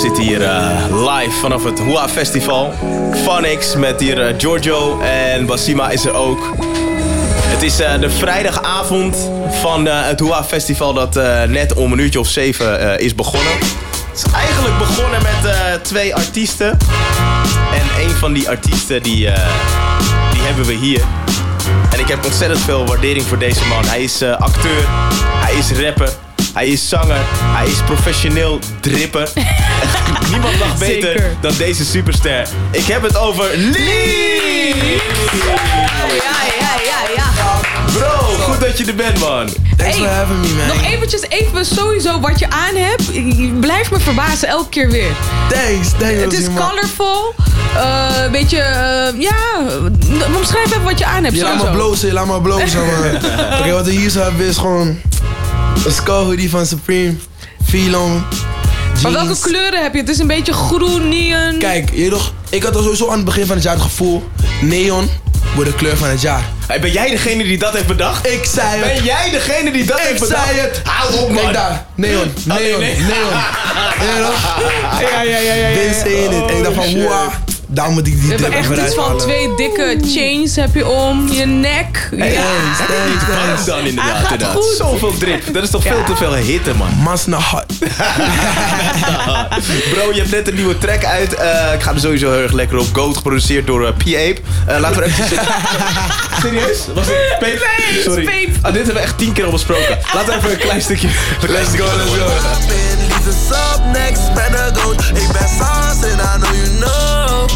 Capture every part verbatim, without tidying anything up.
zitten hier uh, live vanaf het Hua Festival. Funix met hier uh, Giorgio en Basima is er ook. Het is uh, de vrijdagavond van uh, het Hua Festival dat uh, net om een uurtje of zeven uh, is begonnen. Het is eigenlijk begonnen met uh, twee artiesten. En een van die artiesten die, uh, die hebben we hier. En ik heb ontzettend veel waardering voor deze man. Hij is uh, acteur, hij is rapper, hij is zanger, hij is professioneel dripper. Niemand mag beter Zeker. dan deze superster. Ik heb het over Leaf! Ja, ja, ja, ja. Bro, goed dat je er bent, man. Thanks for having me, man. Nog eventjes, even sowieso wat je aan hebt. Je blijft me verbazen elke keer weer. Thanks, thanks. Het is colorful. Een uh, beetje, uh, ja, omschrijf even wat je aan hebt. Je laat maar blozen, je laat maar blozen, man. Oké, okay, wat we hier zo hebben is gewoon een skull hoodie van Supreme. Filon. Maar welke kleuren heb je? Het is een beetje groen, neon. Kijk, je toch, ik had al sowieso aan het begin van het jaar het gevoel, neon wordt de kleur van het jaar. Hey, ben jij degene die dat heeft bedacht? Ik zei het. Ben jij degene die dat ik heeft bedacht? Ik zei het. Hou op, man. Kijk daar. Neon. Neon. Oh, nee, nee. Neon. Ja, ja, ja, ja. Dit is het. En ik dacht van, wow. Daar moet ik die drip eruit halen. Echt iets van twee dikke chains heb je om je nek. Hey, ja. Waarom dan inderdaad? inderdaad. Zoveel drip. Dat is toch veel ja. te veel hitte, man. Masna hot. Bro, je hebt net een nieuwe track uit. Uh, ik ga er sowieso heel erg lekker op. Goat, geproduceerd door uh, P-Ape. Uh, laten we even zitten. Serieus? Was het Pape? Nee, Sorry. Pape. Ah, dit hebben we echt tien keer al besproken. Laten we even een klein stukje. Een klein stukje. Let's go, let's go. Ik ben Sans en I know you know.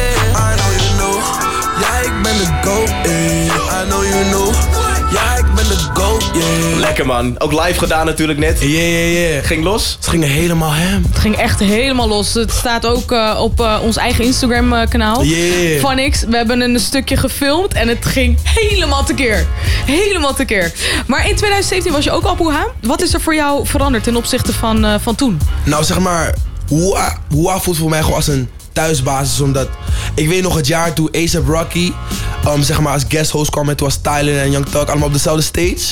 I know you know. Ja, ik ben de GOAT, eh. I know you know. Ja, ik ben de GOAT, yeah. Lekker, man. Ook live gedaan natuurlijk net. Yeah, yeah, yeah. Ging los? Het ging helemaal hem. Het ging echt helemaal los. Het staat ook uh, op uh, ons eigen Instagram uh, kanaal. Yeah. Funix. We hebben een stukje gefilmd en het ging helemaal tekeer. Helemaal tekeer. Maar in twintig zeventien was je ook al op Hua. Wat is er voor jou veranderd ten opzichte van, uh, van toen? Nou, zeg maar, Hua, Hua voelt voor mij gewoon als een thuisbasis, omdat ik weet nog het jaar toen A$AP Rocky um, zeg maar als guest host kwam en toen was Tyler en Young Thug allemaal op dezelfde stage.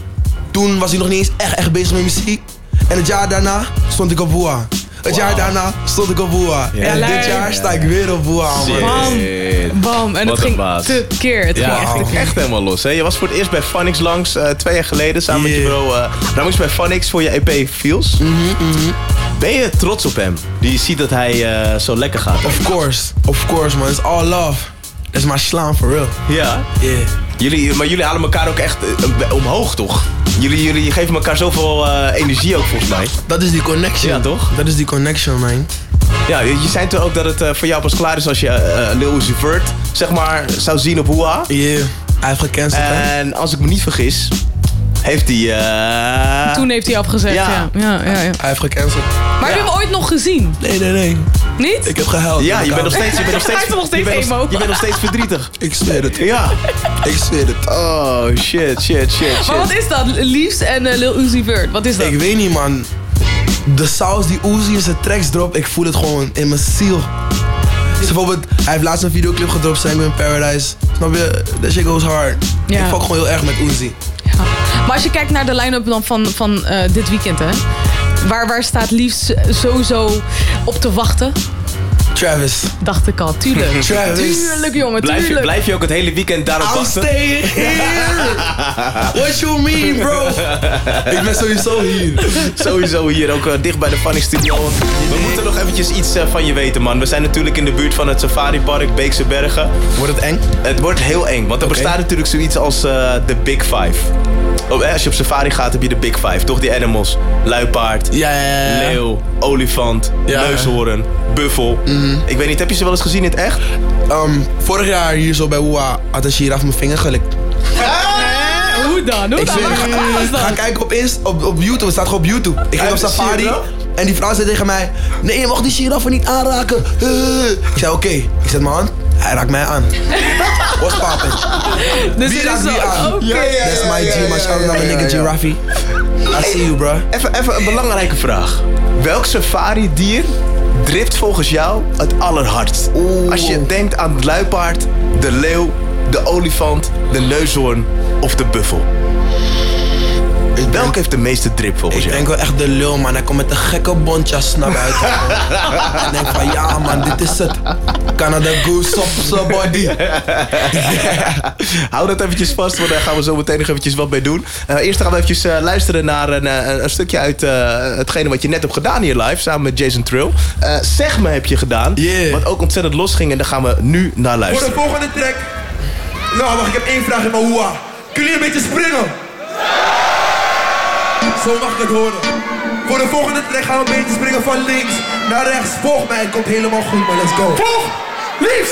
Toen was hij nog niet eens echt, echt bezig met muziek. En het jaar daarna stond ik op Hua. Het wow. jaar daarna stond ik op Hua. Ja, en dit jaar sta ik weer op Hua. Bam, bam. En Wat het ging te keer. Het ja, ging echt, wow. echt helemaal los. Hè? Je was voor het eerst bij Funix langs, uh, twee jaar geleden, samen yeah. met je bro. Uh, nou moest je bij Funix voor je E P Feels. Mm-hmm, mm-hmm. Ben je trots op hem? Die ziet dat hij uh, zo lekker gaat. Of course, of course man. It's all love. It's my slaan for real. Ja? Yeah. Jullie, maar jullie halen elkaar ook echt uh, omhoog, toch? Jullie, jullie geven elkaar zoveel uh, energie ook, volgens mij. Dat is die connection. Ja, toch? Dat is die connection, man. Ja, je, je zei toch ook dat het uh, voor jou pas klaar is als je uh, Lil Uzi Vert, zeg maar, zou zien op Hua? Yeah, hij heeft gecanceld, hè? En als ik me niet vergis, heeft hij... Uh... Toen heeft hij afgezegd, ja. Ja. Ja, ja, ja. Hij heeft gecanceld. Maar ja. heb je hem ooit nog gezien? Nee, nee, nee. Niet? Ik heb gehuild. Ja, je bent nog steeds, je bent nog steeds, hij is nog steeds je bent emo. nog, je bent nog steeds verdrietig. Ik zweer het. Ja. Ik zweer het. Oh, shit, shit, shit, shit. Maar wat is dat? Leaves en uh, Lil Uzi Vert. Wat is dat? Ik weet niet, man. De saus die Uzi in zijn tracks dropt, ik voel het gewoon in mijn ziel. Dus bijvoorbeeld, hij heeft laatst een videoclip gedropt, Sango in Paradise. Snap je? That shit goes hard. Ja. Ik fuck gewoon heel erg met Uzi. Ja. Maar als je kijkt naar de line-up dan van, van uh, dit weekend, hè. Waar, waar staat Leaves sowieso op te wachten? Travis. Dacht ik al, tuurlijk. Travis. Tuurlijk, jongen, blijf tuurlijk. Je, blijf je ook het hele weekend daarop I'm wachten? I'm staying here. What you mean, bro? Ik ben sowieso hier. Sowieso hier, ook uh, dicht bij de Funny Studio. We moeten nog eventjes iets uh, van je weten, man. We zijn natuurlijk in de buurt van het Safari Park, Beekse Bergen. Wordt het eng? Het wordt heel eng, want er okay. bestaat natuurlijk zoiets als uh, de Big Five. Oh, als je op safari gaat, heb je de Big Five, toch? Die animals. Luipaard, ja, ja, ja. leeuw, olifant, ja, neushoorn, buffel. Mm-hmm. Ik weet niet, heb je ze wel eens gezien in het echt? Um, vorig jaar hier zo bij Hua had een giraf mijn vinger gelikt. Ah, hoe dan? Hoe ik dan? Zeg, ga, ga kijken op, Inst, op, op YouTube, het staat gewoon op YouTube. Ik ging op safari en die vrouw zei tegen mij: nee, je mag die giraffen niet aanraken. Uh. Ik zei oké, okay. Ik zet mijn hand. Hij raakt mij aan. What's poppin'? Dus wie raakt wie aan? Okay. Yeah, yeah, That's my G, my shout out naar mijn nigga Giraffe. I see you, bro. Even, even een belangrijke vraag. Welk safari-dier drift volgens jou het allerhardst? Oeh. Als je denkt aan het luipaard, de leeuw, de olifant, de neushoorn of de buffel. Ik Welke denk, heeft de meeste drip volgens ik jou? denk wel echt de lul, man. Hij komt met een gekke bontjas naar buiten. Ik denk van, ja, man, dit is het. Canada Goose op zijn body. Hou dat eventjes vast, want daar gaan we zo meteen nog eventjes wat mee doen. Uh, eerst gaan we eventjes uh, luisteren naar een, uh, een stukje uit uh, hetgene wat je net hebt gedaan hier live, samen met Jason Trill. Uh, zeg me heb je gedaan, Yeah. wat ook ontzettend los ging en daar gaan we nu naar Voor de luisteren. volgende track. Nou, wacht, ik heb één vraag in mijn hoa. Kunnen jullie een beetje springen? Zo mag ik het horen. Voor de volgende track gaan we een beetje springen van links naar rechts. Volg mij, het komt helemaal goed, maar let's go. Volg! Links!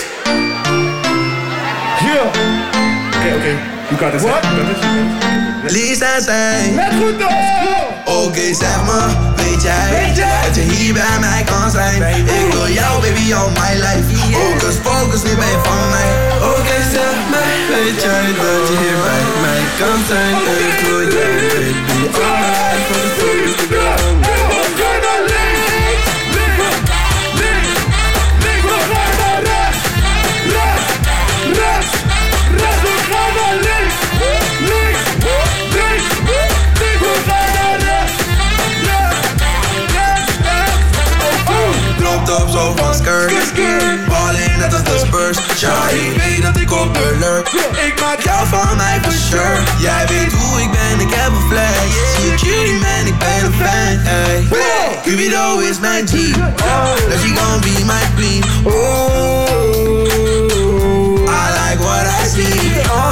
Yeah. Oké, oké. You got this. What? Lies en zij. Let goed door! Oké, okay, zeg me, weet jij, Weet jij dat je hier bij mij kan zijn? Ik wil jou, baby, all my life. Focus, focus, nu ben je van mij. Oké, okay, zeg me, weet jij dat je hier bij mij kan zijn? Ik wil jou, baby, all my life. Focus, focus, nu ben je van mij. Top zo van skirt, ballen net als de Spurs. Shawty weet dat ik op alert. Ik maak jou van mij for sure. Jij weet hoe ik ben, ik heb een flag. Zie je cutie man, ik ben een fan. Hey. Cupido is mijn G, now she gon' be my queen. Oh, I like what I see.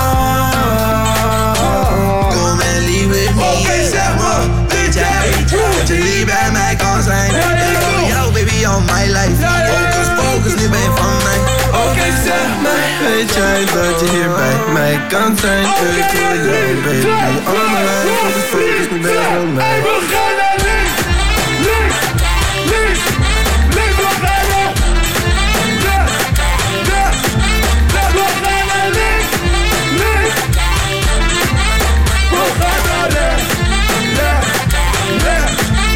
Kom en lief with me. Okay, zeg me, weet jij dat je hier bij mij kan zijn? Ik wil jou, baby, all my life. Focus, focus, nu ben je van mij. Oké, okay, zeg mij, weet jij dat je hier bij mij kan zijn? Ik wil jou, baby, all my life. Focus, focus, nu ben je van mij. We gaan naar links! Links! Links! Links, we gaan naar rechts! Rechts! Rechts, we gaan naar links! Links! We gaan naar rechts! Rechts! Rechts!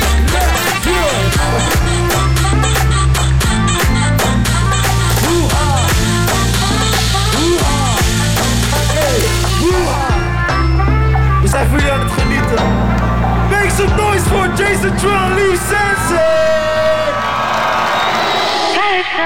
We zijn voor jullie aan het genieten. Make some noise voor Jason Trill en Lee Sensen!